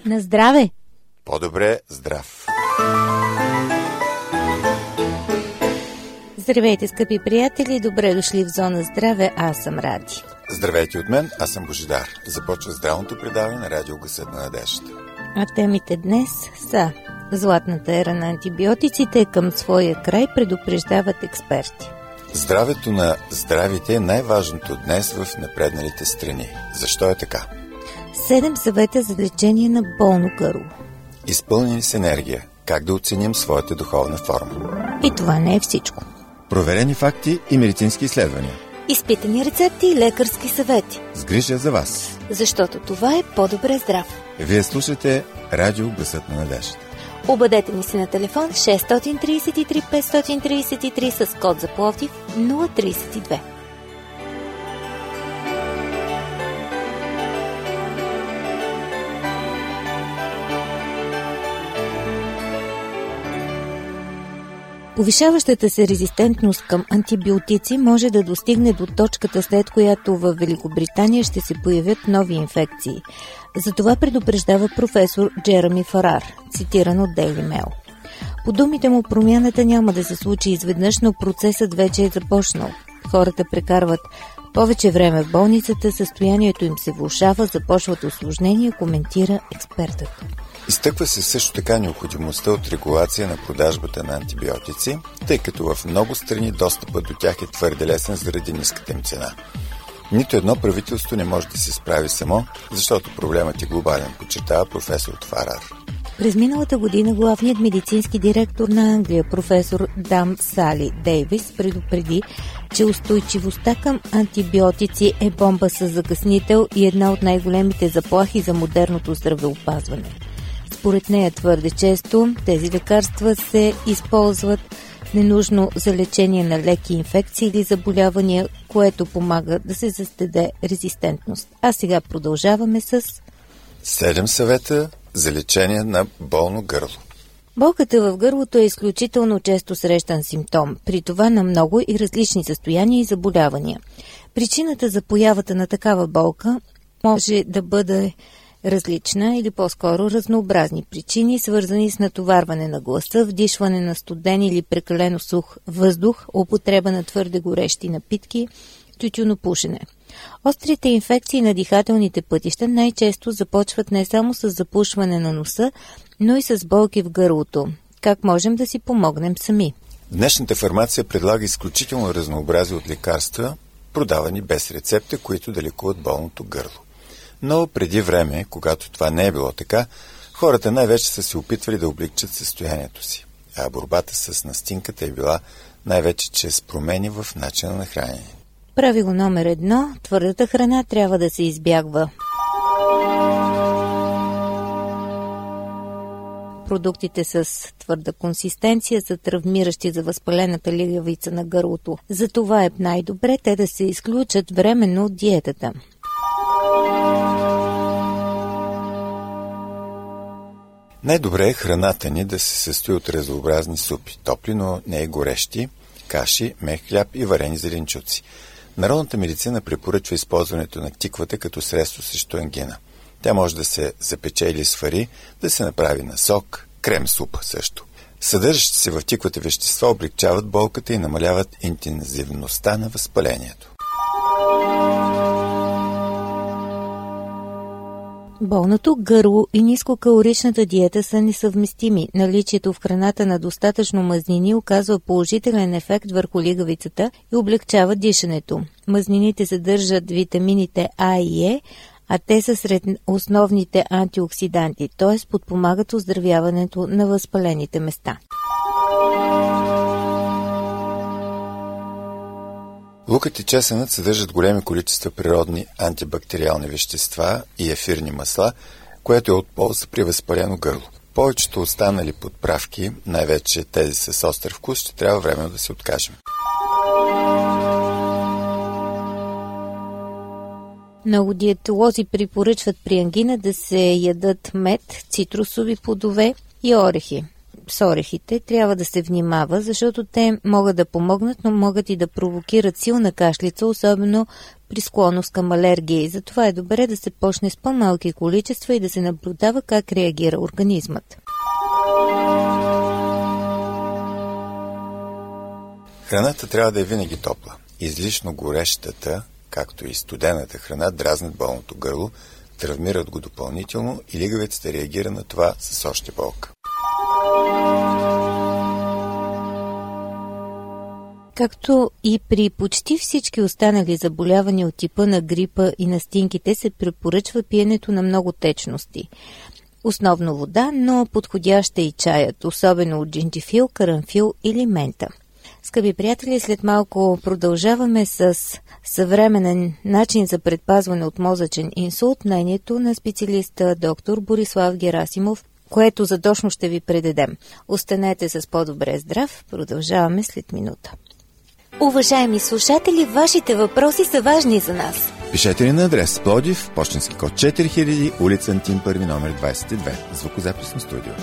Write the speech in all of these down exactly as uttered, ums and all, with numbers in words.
На здраве! По-добре здрав! Здравейте, скъпи приятели! Добре дошли в Зона Здраве, аз съм Ради. Здравейте от мен, аз съм Божидар. Започва здравното предаване на Радио Гласът на надеждата. А темите днес са: златната ера на антибиотиците към своя край, предупреждават експерти. Здравето на здравите е най-важното днес в напредналите страни. Защо е така? Седем съвета за лечение на болно гърло. Изпълнени с енергия. Как да оценим своята духовна форма? И това не е всичко. Проверени факти и медицински изследвания. Изпитани рецепти и лекарски съвети. С грижа за вас. Защото това е по-добре здрав. Вие слушате Радио Гласът на надеждата. Обадете ни се на телефон шест три три пет три три с код за Пловдив нула три две. Повишаващата се резистентност към антибиотици може да достигне до точката, след която в Великобритания ще се появят нови инфекции. Затова предупреждава професор Джереми Фарар, цитиран от Daily Mail. По думите му, промяната няма да се случи изведнъж, но процесът вече е започнал. Хората прекарват повече време в болницата, състоянието им се влошава, започват усложнения, коментира експертът. Изтъква се също така необходимостта от регулация на продажбата на антибиотици, тъй като в много страни достъпът до тях е твърде лесен заради ниската им цена. Нито едно правителство не може да се справи само, защото проблемът е глобален, подчертава професор Фарар. През миналата година главният медицински директор на Англия, професор Дам Сали Дейвис, предупреди, че устойчивостта към антибиотици е бомба с закъснител и една от най-големите заплахи за модерното здравеопазване. Според нея твърде често тези лекарства се използват ненужно за лечение на леки инфекции или заболявания, което помага да се създаде резистентност. А сега продължаваме с Седем съвета за лечение на болно гърло. Болката в гърлото е изключително често срещан симптом, при това на много и различни състояния и заболявания. Причината за появата на такава болка може да бъде различна или по-скоро разнообразни причини, свързани с натоварване на гласа, вдишване на студен или прекалено сух въздух, употреба на твърде горещи напитки, тютюнопушене. Острите инфекции на дихателните пътища най-често започват не само с запушване на носа, но и с болки в гърлото. Как можем да си помогнем сами? Днешната фармация предлага изключително разнообразие от лекарства, продавани без рецепта, които да лекуват болното гърло. Но преди време, когато това не е било така, хората най-вече са се опитвали да облегчат състоянието си, а борбата с настинката е била най-вече чрез промени в начина на хранене. Правило номер едно – твърдата храна трябва да се избягва. Продуктите с твърда консистенция са травмиращи за възпалената лигавица на гърлото. Затова е най-добре те да се изключат временно от диетата. Най-добре е храната ни да се състои от разнообразни супи, топли, но не и горещи, каши, мек хляб и варени зеленчуци. Народната медицина препоръчва използването на тиквата като средство срещу ангина. Тя може да се запече или свари, да се направи на сок, крем-суп също. Съдържащи се в тиквата вещества облегчават болката и намаляват интензивността на възпалението. Болното гърло и нискокалоричната диета са несъвместими. Наличието в храната на достатъчно мазнини оказва положителен ефект върху лигавицата и облегчава дишането. Мазнините съдържат витамините А и Е, а те са сред основните антиоксиданти, т.е. подпомагат оздравяването на възпалените места. Лукът и чесънът съдържат големи количества природни антибактериални вещества и ефирни масла, което е от полза при възпалено гърло. Повечето останали подправки, най-вече тези с остър вкус, ще трябва временно да се откажем. Много диетолози препоръчват при ангина да се ядат мед, цитрусови плодове и орехи. С орехите трябва да се внимава, защото те могат да помогнат, но могат и да провокират силна кашлица, особено при склонност към алергии. Затова е добре да се почне с по-малки количества и да се наблюдава как реагира организмът. Храната трябва да е винаги топла. Излишно горещата, както и студената храна, дразнят болното гърло, травмират го допълнително и лигавицата реагира на това с още болка. Както и при почти всички останали заболявания от типа на грипа и настинките, се препоръчва пиенето на много течности. Основно вода, но подходяща и чаят, особено от джинджифил, карамфил или мента. Скъпи приятели, след малко продължаваме с съвременен начин за предпазване от мозъчен инсулт, мнението на специалиста доктор Борислав Герасимов, което задочно ще ви предадем. Останете с по-добре здрав, продължаваме след минута. Уважаеми слушатели, вашите въпроси са важни за нас. Пишете ни на адрес Пловдив, пощенски код четири хиляди, улица Антим първи, номер двадесет и две, звукозаписно студио.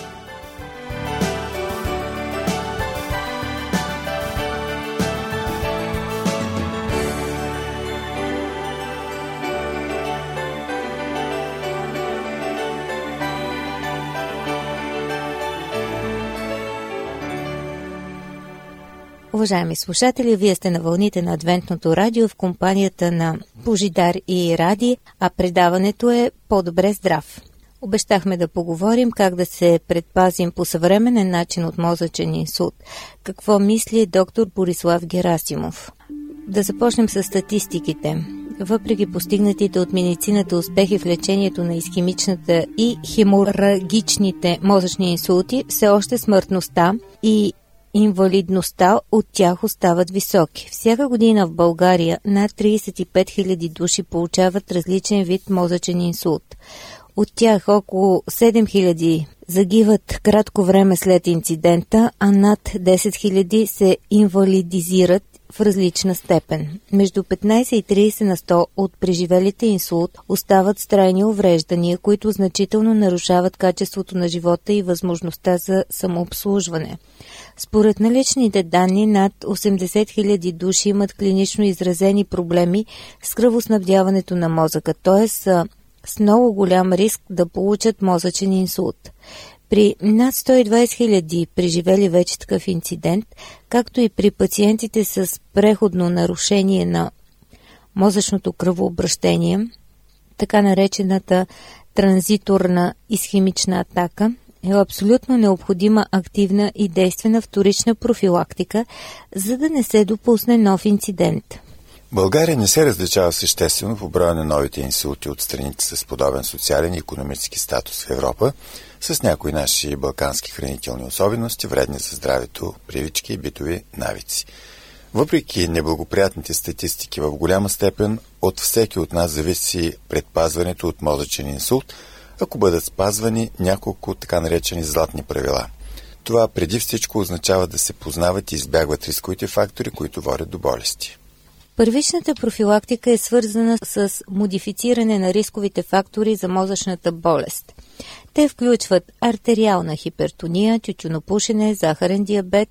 Уважаеми слушатели, вие сте на вълните на Адвентното радио в компанията на Божидар и Ради, а предаването е По-добре здрав. Обещахме да поговорим как да се предпазим по съвременен начин от мозъчен инсулт. Какво мисли доктор Борислав Герасимов? Да започнем с статистиките. Въпреки постигнатите от медицината успехи в лечението на исхемичната и хеморагичните мозъчни инсулти, все още смъртността и инвалидността от тях остават високи. Всяка година в България над тридесет и пет хиляди души получават различен вид мозъчен инсулт. От тях около седем хиляди загиват кратко време след инцидента, а над десет хиляди се инвалидизират в различна степен. Между петнадесет и тридесет на сто от преживелите инсулт остават с трайни увреждания, които значително нарушават качеството на живота и възможността за самообслужване. Според наличните данни, над осемдесет хиляди души имат клинично изразени проблеми с кръвоснабдяването на мозъка, т.е. са с много голям риск да получат мозъчен инсулт. При над сто и двадесет хиляди преживели вече такъв инцидент, както и при пациентите с преходно нарушение на мозъчното кръвообращение, така наречената транзиторна исхемична атака, е абсолютно необходима активна и действена вторична профилактика, за да не се допусне нов инцидент. България не се различава съществено по броя на новите инсулти от страните с подобен социален и икономически статус в Европа, с някои наши балкански хранителни особености, вредни за здравето, привички и битови навици. Въпреки неблагоприятните статистики, в голяма степен от всеки от нас зависи предпазването от мозъчен инсулт, ако бъдат спазвани няколко така наречени златни правила. Това преди всичко означава да се познават и избягват рисковите фактори, които водят до болести. Първичната профилактика е свързана с модифициране на рисковите фактори за мозъчната болест. Те включват артериална хипертония, тютюнопушене, захарен диабет,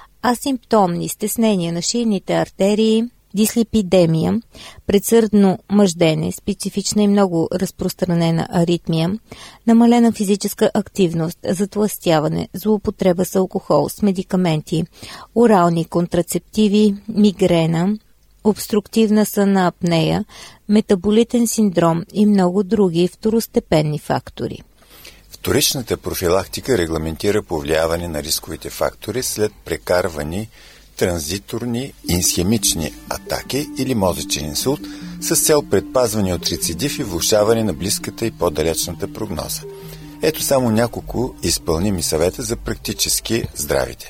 асимптомни стеснения на шийните артерии, дислипидемия, предсърдно мъждене, специфична и много разпространена аритмия, намалена физическа активност, затлъстяване, злоупотреба с алкохол, с медикаменти, орални контрацептиви, мигрена, обструктивна сънна апнея, метаболитен синдром и много други второстепенни фактори. Вторичната профилактика регламентира повлияване на рисковите фактори след прекарвани транзиторни исхемични атаки или мозъчен инсулт с цел предпазване от рецидив и влошаване на близката и по-далечната прогноза. Ето само няколко изпълними съвета за практически здравите.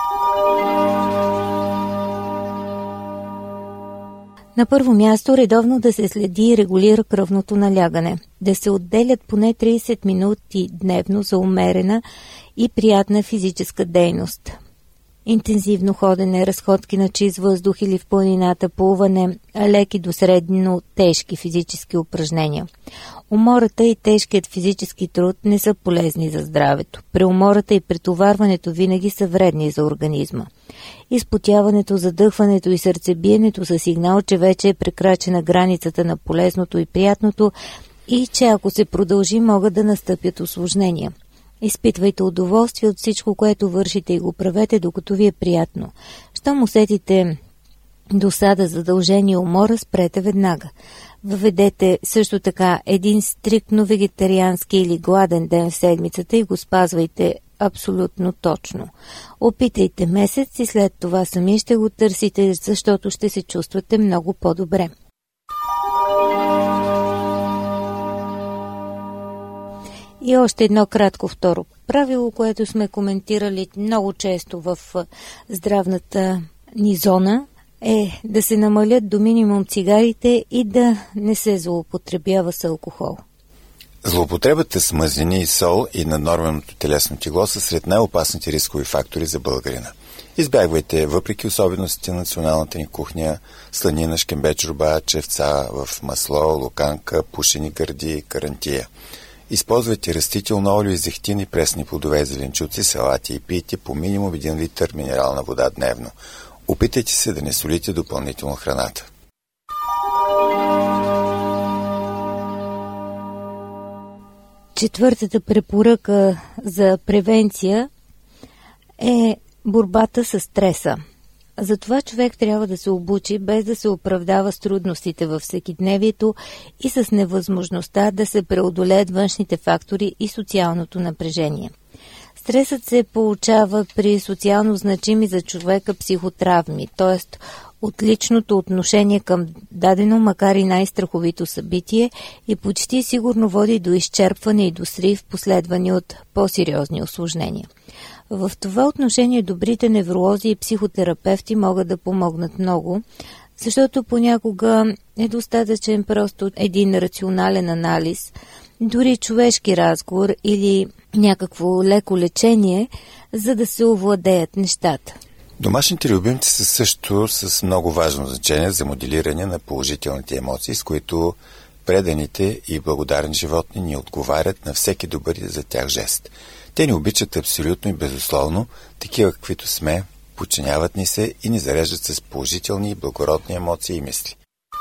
На първо място, редовно да се следи и регулира кръвното налягане. Да се отделят поне тридесет минути дневно за умерена и приятна физическа дейност. интензивно ходене, разходки на чист въздух или в планината, плуване, леки до средно тежки физически упражнения. Умората и тежкият физически труд не са полезни за здравето. Преумората и претоварването винаги са вредни за организма. Изпотяването, задъхването и сърцебиенето са сигнал, че вече е прекрачена границата на полезното и приятното и че ако се продължи, могат да настъпят усложнения. Изпитвайте удоволствие от всичко, което вършите и го правете, докато ви е приятно. Щом усетите досада, задължение, умора, спрете веднага. Въведете също така един стриктно вегетариански или гладен ден в седмицата и го спазвайте абсолютно точно. Опитайте месец и след това сами ще го търсите, защото ще се чувствате много по-добре. И още едно кратко второ правило, което сме коментирали много често в здравната ни зона, е да се намалят до минимум цигарите и да не се злоупотребява с алкохол. Злоупотребата с мазнини и сол и наднорменото телесно тегло са сред най-опасните рискови фактори за българина. Избягвайте, въпреки особеностите на националната ни кухня, сланина, шкембе, чорба, чевца в масло, луканка, пушени гърди, карантия. Използвайте растително олио и зехтин, пресни плодове и зеленчуци, салати и пийте по минимум един литър минерална вода дневно. Опитайте се да не солите допълнително храната. Четвъртата препоръка за превенция е борбата с стреса. Затова човек трябва да се обучи, без да се оправдава с трудностите във всекидневието и с невъзможността да се преодолеят външните фактори и социалното напрежение. Стресът се получава при социално значими за човека психотравми, т.е. от личното отношение към дадено, макар и най-страховито събитие, и почти сигурно води до изчерпване и до срив, последвани от по-сериозни усложнения. В това отношение добрите невролози и психотерапевти могат да помогнат много, защото понякога е достатъчен просто един рационален анализ, дори човешки разговор или някакво леко лечение, за да се овладеят нещата. Домашните любимци са също с много важно значение за моделиране на положителните емоции, с които преданите и благодарни животни ни отговарят на всеки добър за тях жест. Те ни обичат абсолютно и безусловно, такива каквито сме, подчиняват ни се и ни зареждат с положителни и благородни емоции и мисли.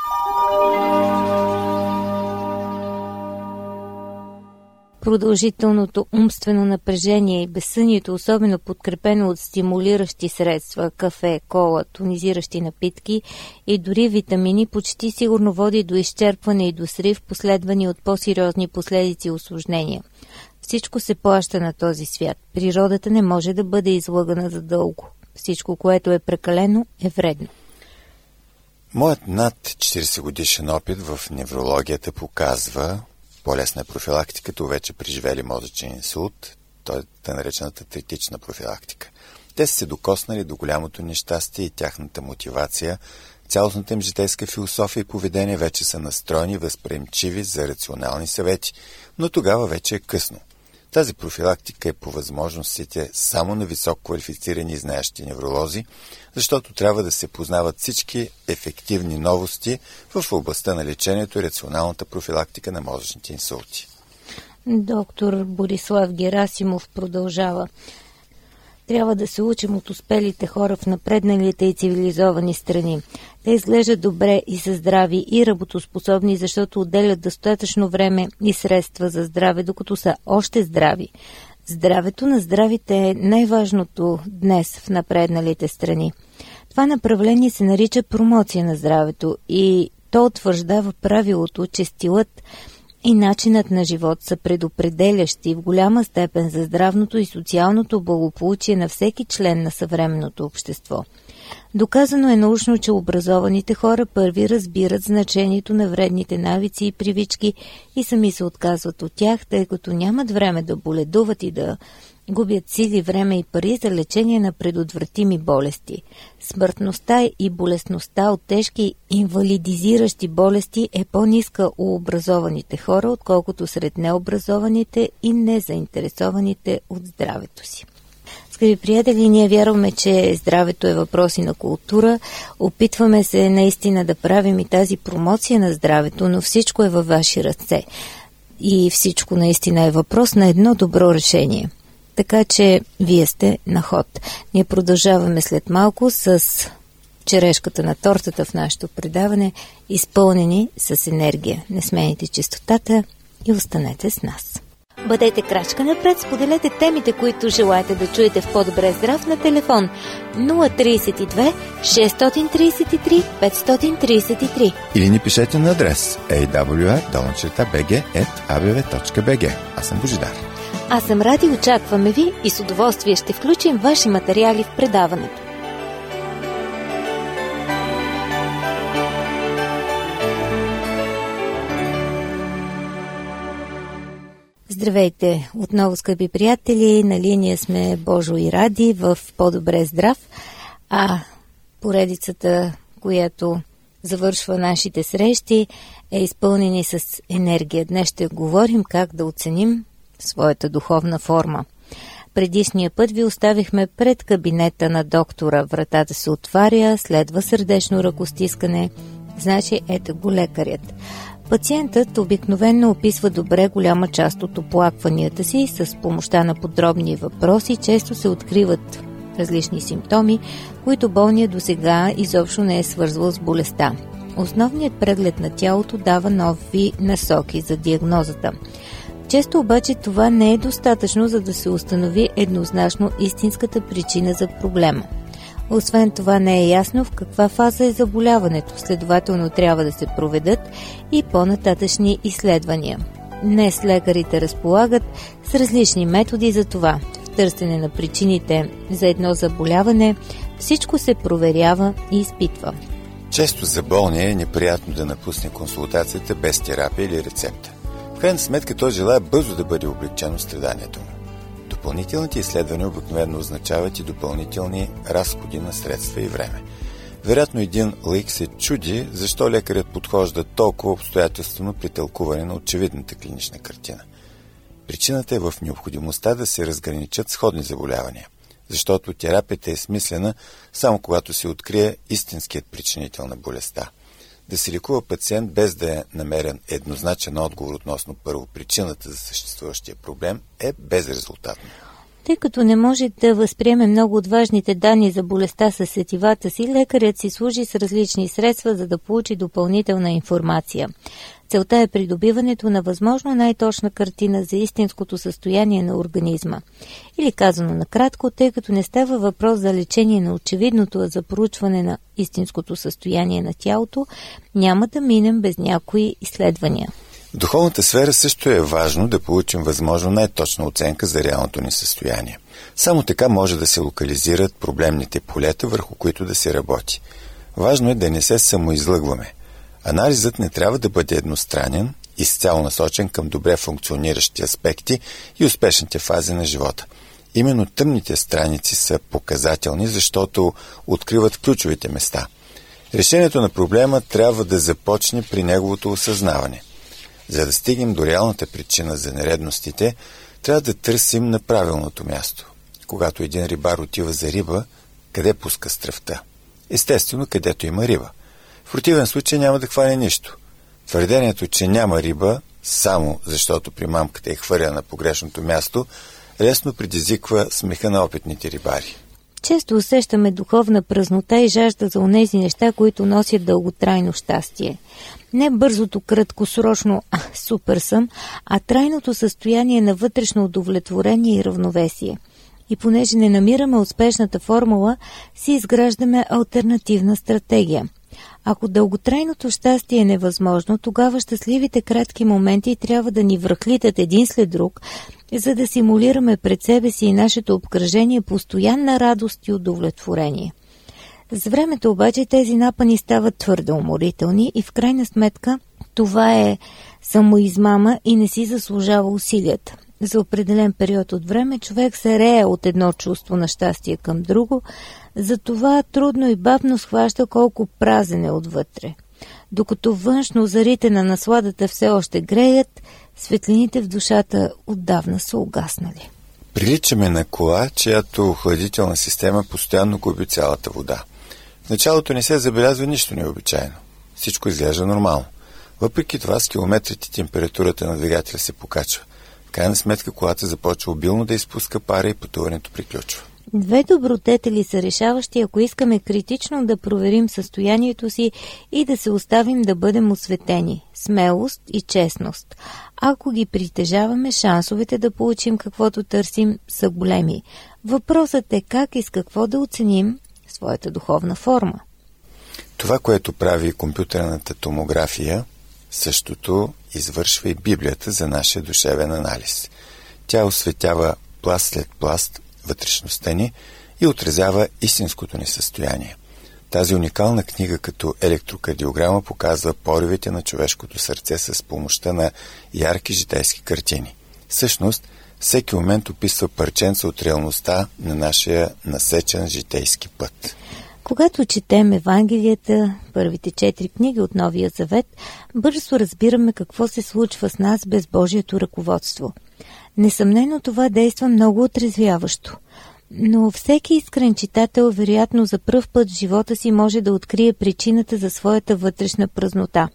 Продължителното умствено напрежение и безсънието, особено подкрепено от стимулиращи средства, кафе, кола, тонизиращи напитки и дори витамини, почти сигурно води до изчерпване и до срив, последвани от по-сериозни последици и усложнения. Всичко се плаща на този свят. Природата не може да бъде излъгана за дълго. Всичко, което е прекалено, е вредно. Моят над четиридесет годишен опит в неврологията показва по-лесна е профилактиката, вече преживели мозъчен инсулт, т.е. да наречената третична профилактика. Те са се докоснали до голямото нещастие и тяхната мотивация, цялостната им житейска философия и поведение вече са настроени, възприемчиви за рационални съвети, но тогава вече е късно. Тази профилактика е по възможностите само на високо квалифицирани и знаещи невролози, защото трябва да се познават всички ефективни новости в областта на лечението и рационалната профилактика на мозъчните инсулти. Доктор Борислав Герасимов продължава. Трябва да се учим от успелите хора в напредналите и цивилизовани страни. Те изглеждат добре и са здрави и работоспособни, защото отделят достатъчно време и средства за здраве, докато са още здрави. Здравето на здравите е най-важното днес в напредналите страни. Това направление се нарича промоция на здравето и то утвърждава правилото, че стилът и начинът на живот са предопределящи в голяма степен за здравното и социалното благополучие на всеки член на съвременното общество. Доказано е научно, че образованите хора първи разбират значението на вредните навици и привички и сами се отказват от тях, тъй като нямат време да боледуват и да губят сили, време и пари за лечение на предотвратими болести. Смъртността и болестността от тежки инвалидизиращи болести е по-ниска у образованите хора, отколкото сред необразованите и незаинтересованите от здравето си. Скъпи приятели, ние вярваме, че здравето е въпрос и на култура. Опитваме се наистина да правим и тази промоция на здравето, но всичко е във ваши ръце. И всичко наистина е въпрос на едно добро решение. Така че вие сте на ход. Ние продължаваме след малко с черешката на тортата в нашето предаване, изпълнени с енергия. Не смените честотата и останете с нас. Бъдете крачка напред, споделете темите, които желаете да чуете в По-добре здрав на телефон нула три две шест три три пет три три или ни пишете на адрес ей дабъл ю ар долна черта би джи ет а бе ве точка би джи. Аз съм Божидар. Аз съм Ради, очакваме ви и с удоволствие ще включим ваши материали в предаването. Здравейте! Отново, скъпи приятели, на линия сме Божо и Ради в По-добре здрав, а поредицата, която завършва нашите срещи, е изпълнени с енергия. Днес ще говорим как да оценим своята духовна форма. Предишния път ви оставихме пред кабинета на доктора. Вратата се отваря, следва сърдечно ръкостискане, значи ето го лекарят. Пациентът обикновено описва добре голяма част от оплакванията си. С помощта на подробни въпроси често се откриват различни симптоми, които болният досега изобщо не е свързвал с болестта. Основният преглед на тялото дава нови насоки за диагнозата. Често обаче това не е достатъчно, за да се установи еднозначно истинската причина за проблема. Освен това не е ясно в каква фаза е заболяването, следователно трябва да се проведат и по-нататъчни изследвания. Днес лекарите разполагат с различни методи за това. В търсене на причините за едно заболяване всичко се проверява и изпитва. Често за болния е неприятно да напусне консултацията без терапия или рецепта. В крайна сметка той желая бързо да бъде облегчено страданието му. Допълнителните изследвания обикновено означават и допълнителни разходи на средства и време. Вероятно един лаик се чуди защо лекарят подхожда толкова обстоятелствено при тълкуване на очевидната клинична картина. Причината е в необходимостта да се разграничат сходни заболявания, защото терапията е смислена само когато се открие истинският причинител на болестта. Да се лекува пациент без да е намерен еднозначен отговор относно първо причината за съществуващия проблем е безрезултатно. Тъй като не може да възприеме много от важните данни за болестта със сетивата си, лекарят си служи с различни средства, за да получи допълнителна информация. Целта е придобиването на възможно най-точна картина за истинското състояние на организма. Или казано накратко, тъй като не става въпрос за лечение на очевидното, а за проучване на истинското състояние на тялото, няма да минем без някои изследвания. В духовната сфера също е важно да получим възможно най-точна оценка за реалното ни състояние. Само така може да се локализират проблемните полета, върху които да се работи. Важно е да не се самоизлъгваме. Анализът не трябва да бъде едностранен, изцяло насочен към добре функциониращи аспекти и успешните фази на живота. Именно тъмните страници са показателни, защото откриват ключовите места. Решението на проблема трябва да започне при неговото осъзнаване. За да стигнем до реалната причина за нередностите, трябва да търсим на правилното място. Когато един рибар отива за риба, къде пуска стръвта? Естествено, където има риба. В противен случай няма да хване нищо. Твърдението, че няма риба, само защото примамката е хвърля на погрешното място, лесно предизвиква смеха на опитните рибари. Често усещаме духовна празнота и жажда за онези неща, които носят дълготрайно щастие. Не бързото, краткосрочно а, супер съм, а трайното състояние на вътрешно удовлетворение и равновесие. И понеже не намираме успешната формула, си изграждаме алтернативна стратегия. Ако дълготрайното щастие е невъзможно, тогава щастливите кратки моменти трябва да ни връхлитат един след друг, за да симулираме пред себе си и нашето обкръжение постоянна радост и удовлетворение. С времето обаче тези напъни стават твърде уморителни и в крайна сметка това е самоизмама и не си заслужава усилията. За определен период от време човек се рее от едно чувство на щастие към друго, затова трудно и бавно схваща колко празен е отвътре. Докато външно зарите на насладата все още греят, светлините в душата отдавна са угаснали. Приличаме на кола, чиято охладителна система постоянно губи цялата вода. В началото не се забелязва нищо необичайно. Всичко изглежда нормално. Въпреки това с километрите температурата на двигателя се покачва. В крайна сметка колата започва обилно да изпуска пара и пътуването приключва. Две добродетели са решаващи, ако искаме критично да проверим състоянието си и да се оставим да бъдем осветени – смелост и честност. Ако ги притежаваме, шансовете да получим каквото търсим са големи. Въпросът е как и с какво да оценим своята духовна форма. Това, което прави компютърната томография, същото извършва и Библията за нашия душевен анализ. Тя осветява пласт след пласт вътрешността ни и отразява истинското ни състояние. Тази уникална книга като електрокардиограма показва поривите на човешкото сърце с помощта на ярки житейски картини. Всъщност, всеки момент описва парченца от реалността на нашия насечен житейски път. Когато четем Евангелията, първите четири книги от Новия Завет, бързо разбираме какво се случва с нас без Божието ръководство. Несъмнено това действа много отрезвяващо, но всеки искрен читател вероятно за пръв път в живота си може да открие причината за своята вътрешна празнота.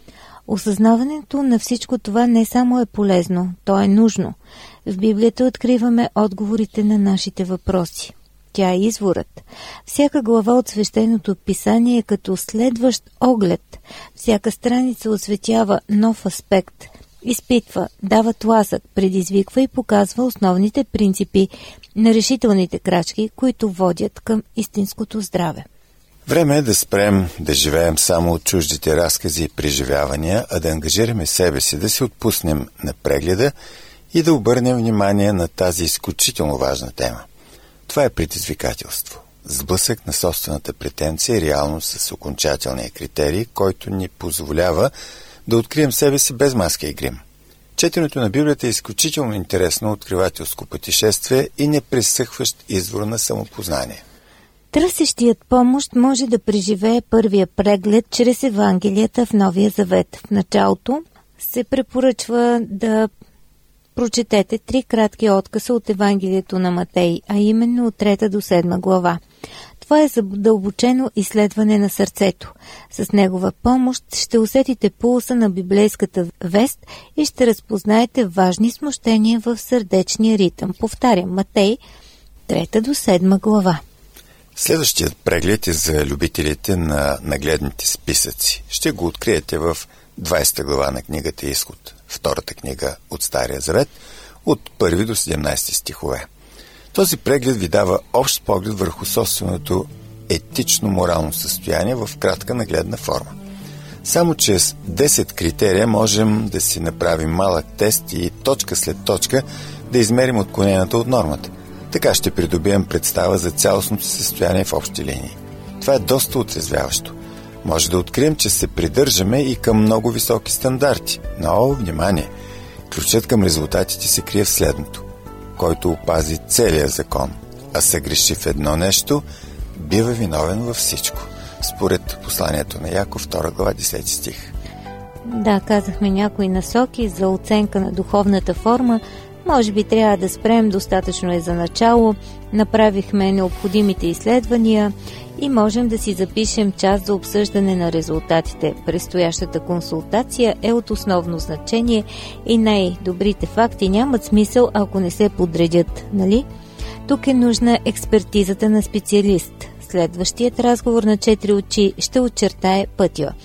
Осъзнаването на всичко това не само е полезно, то е нужно. В Библията откриваме отговорите на нашите въпроси. Тя е изворът. Всяка глава от свещеното писание е като следващ оглед. Всяка страница осветява нов аспект. Изпитва, дава тласък, предизвиква и показва основните принципи на решителните крачки, които водят към истинското здраве. Време е да спрем да живеем само от чуждите разкази и преживявания, а да ангажираме себе си, да се отпуснем на прегледа и да обърнем внимание на тази изключително важна тема. Това е предизвикателство. Сблъсък на собствената претенция, реално с окончателния критерий, който ни позволява да открием себе си без маска и грим. Четенето на Библията е изключително интересно откривателско пътешествие и непресъхващ извор на самопознание. Търсещият помощ може да преживее първия преглед чрез Евангелията в Новия Завет. В началото се препоръчва да прочетете три кратки откъса от Евангелието на Матей, а именно от трета до седма глава. Това е задълбочено изследване на сърцето. С негова помощ ще усетите пулса на библейската вест и ще разпознаете важни смущения в сърдечния ритъм. Повтарям, Матей, трета до седма глава. Следващият преглед е за любителите на нагледните списъци. Ще го откриете в двадесета глава на книгата Изход, втората книга от Стария Завет, от първи до седемнадесети стихове. Този преглед ви дава общ поглед върху собственото етично-морално състояние в кратка нагледна форма. Само чрез десет критерия можем да си направим малък тест и точка след точка да измерим отклонението от нормата. Така ще придобием представа за цялостното състояние в общи линии. Това е доста отрезвяващо. Може да открием, че се придържаме и към много високи стандарти. Но, внимание! Ключът към резултатите се крие в следното. Който опази целия закон, а съгреши в едно нещо, бива виновен във всичко. Според посланието на Яков, втора глава, десети стих. Да, казахме някои насоки за оценка на духовната форма. Може би трябва да спрем, достатъчно е за начало. Направихме необходимите изследвания и можем да си запишем час за обсъждане на резултатите. Предстоящата консултация е от основно значение и най-добрите факти нямат смисъл, ако не се подредят, нали? Тук е нужна експертизата на специалист. Следващият разговор на четири очи ще очертае пътя.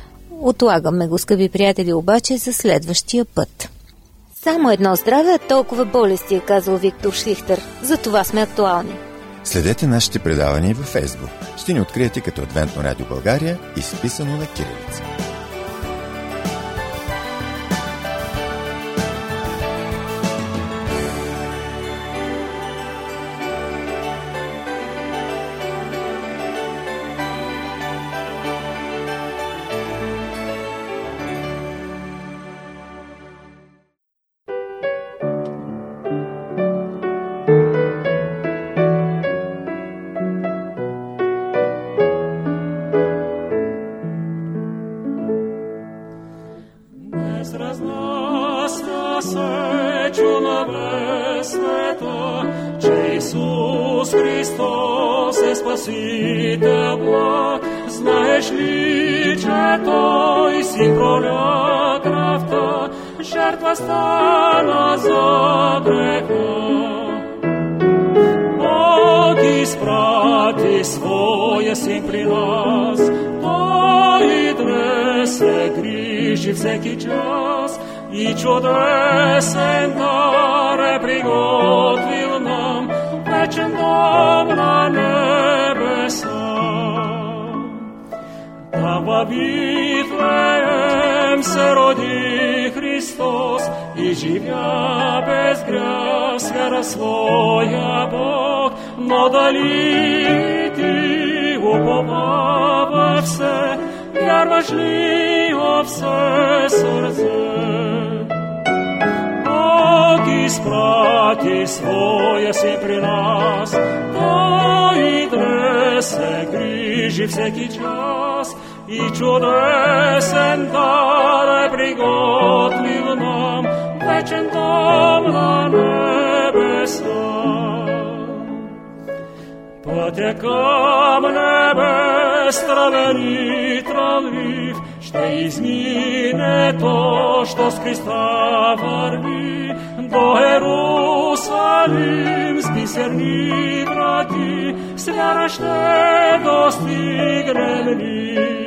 Отлагаме го, скъпи приятели, обаче за следващия път. Само едно здраве, а толкова болести, е казал Виктор Шлихтер. За това сме актуални. Следете нашите предавания във Фейсбук. Ще ни откриете като Адвентно радио България, изписано на кирилица. Без разносства се чуна вестата, че Исус Христос е Спасител благ. Знаеш ли, че Той си проля кръвта, жертва стана за греха? Бог изпрати Своя Син при нас, Той днес се грижи всеки час и чудесен дар е приготвил нам, вечен дом на небеса. Там във Вифлеем се роди Христос и живя без грях с вяра своя Бог. Но дали ти уповаваш се, вярваш ли о все сърце? Бог изпрати Своя Син при нас, Той днес се грижи всеки час и чудесен дар е приготвил нам, вечен дом на небеса. Пътя към небе стравен и трънлив ще измине то, що с Христа върви до Ерусалим с бисерни врати, с вяра ще достигнем ни.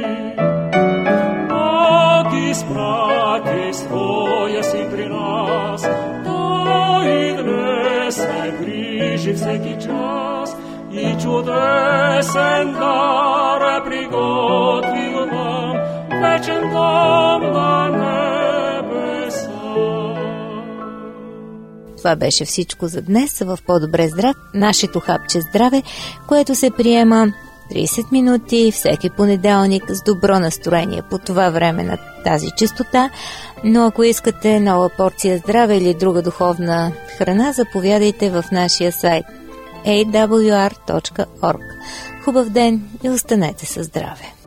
Бог изпрати Своя Син при нас, Той днес се грижи всеки час и чудесен дар е приготвил нам, вечен дом на небеса. Това беше всичко за днес в По-добре здрав, нашето хапче здраве, което се приема трийсет минути всеки понеделник с добро настроение по това време на тази честота. Но ако искате нова порция здраве или друга духовна храна, заповядайте в нашия сайт ей дабъл ю ар точка орг. Хубав ден и останете със здраве!